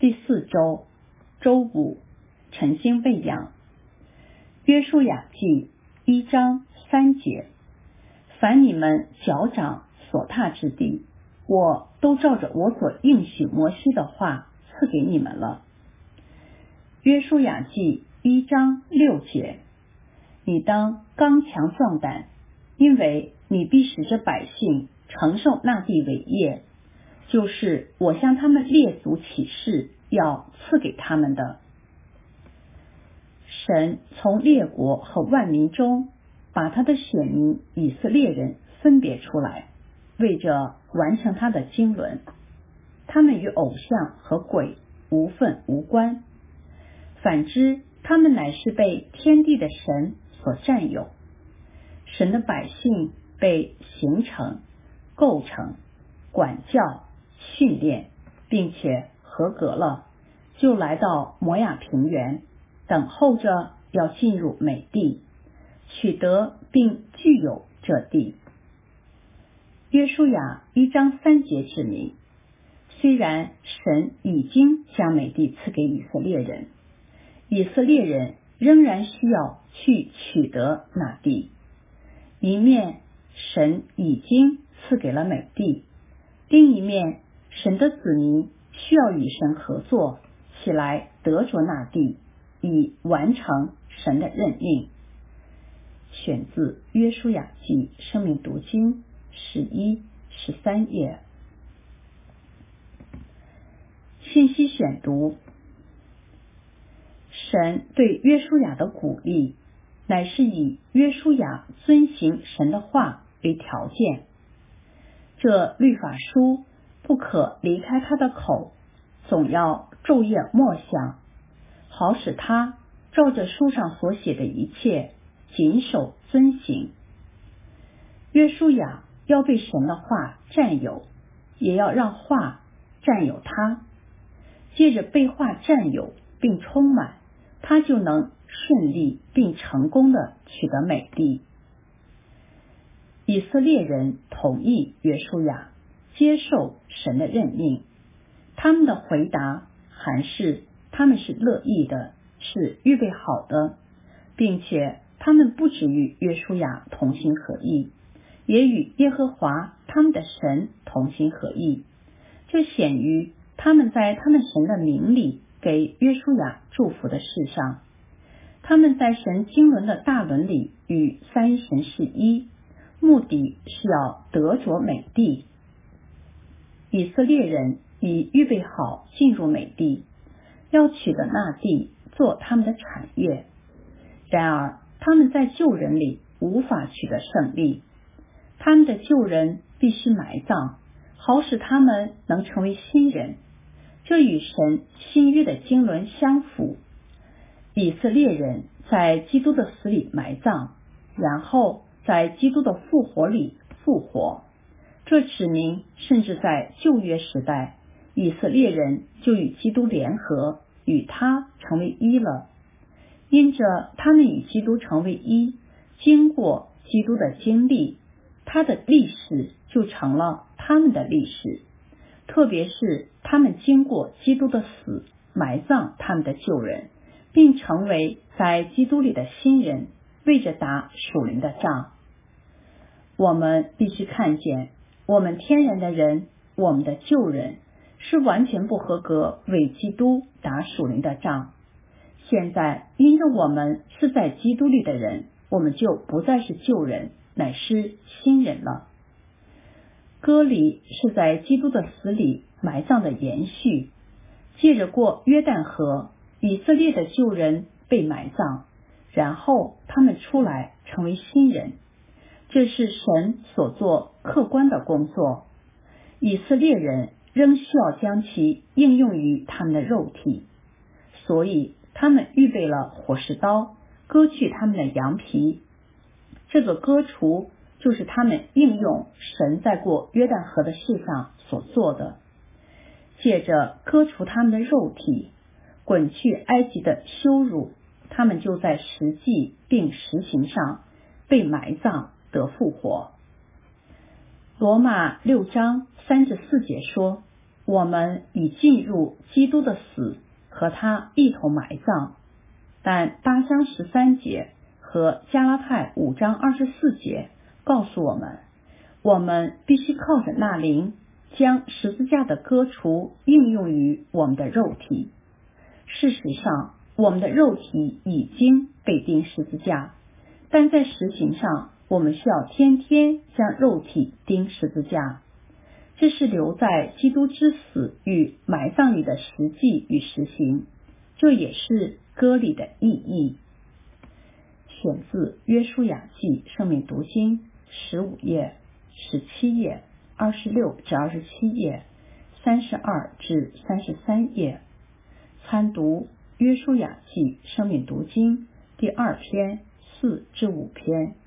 第4周周五，晨星喂养。约书亚记1章3节，凡你们脚掌所踏之地，我都照着我所应许摩西的话赐给你们了。约书亚记1章6节，你当刚强壮胆，因为你必使这百姓承受那地为业，就是我向他们列祖起誓要赐给他们的。神从列国和万民中把他的选民以色列人分别出来，为着完成他的经纶。他们与偶像和鬼无分无关，反之，他们乃是被天地的神所占有。神的百姓被形成、构成、管教、训练，并且合格了，就来到摩亚平原，等候着要进入美地，取得并具有这地。约书亚1章3节指明，虽然神已经将美地赐给以色列人，以色列人仍然需要去取得那地。一面神已经赐给了美地，另一面神的子民需要与神合作，起来得着那地，以完成神的任命。选自约书亚记生命读经11、13页。信息选读。神对约书亚的鼓励，乃是以约书亚遵行神的话为条件。这律法书不可离开他的口，总要昼夜默想，好使他照着书上所写的一切谨守遵行。约书亚要被神的话占有，也要让话占有他。借着被话占有并充满，他就能顺利并成功地取得美地。以色列人同意约书亚，接受神的任命。他们的回答还是他们是乐意的，是预备好的，并且他们不只与约书亚同心合意，也与耶和华他们的神同心合意。这显于他们在他们神的名里给约书亚祝福的事上。他们在神经纶的大轮里与三一神是一，目的是要得着美地。以色列人已预备好进入美地，要取得那地做他们的产业。然而他们在旧人里无法取得胜利，他们的旧人必须埋葬，好使他们能成为新人。这与神新约的经纶相符。以色列人在基督的死里埋葬，然后在基督的复活里复活。这指明甚至在旧约时代，以色列人就与基督联合，与他成为一了。因着他们与基督成为一，经过基督的经历，他的历史就成了他们的历史。特别是他们经过基督的死，埋葬他们的旧人，并成为在基督里的新人，为着打属灵的仗。我们必须看见，我们天然的人，我们的旧人，是完全不合格为基督打属灵的仗。现在因着我们是在基督里的人，我们就不再是旧人，乃是新人了。割礼是在基督的死里埋葬的延续，借着过约旦河，以色列的旧人被埋葬，然后他们出来成为新人。这是神所做客观的工作。以色列人仍需要将其应用于他们的肉体，所以他们预备了火石刀，割去他们的羊皮。这个割除就是他们应用神在过约旦河的事上所做的。借着割除他们的肉体，滚去埃及的羞辱，他们就在实际并实行上被埋葬得复活。罗马6章3至4节说， 我们已进入基督的死，和他一同埋葬。但8章13节和加拉太5章24节告诉我们，我们必须靠着那灵将十字架的割除应用于我们的肉体。事实上，我们的肉体已经被钉十字架，但在实行上，我们需要天天将肉体钉十字架。这是留在基督之死与埋葬里的实际与实行，这也是割礼的意义。选自约书亚记生命读经15页、17页、26至27页、32至33页。参读约书亚记生命读经第2篇4至5篇。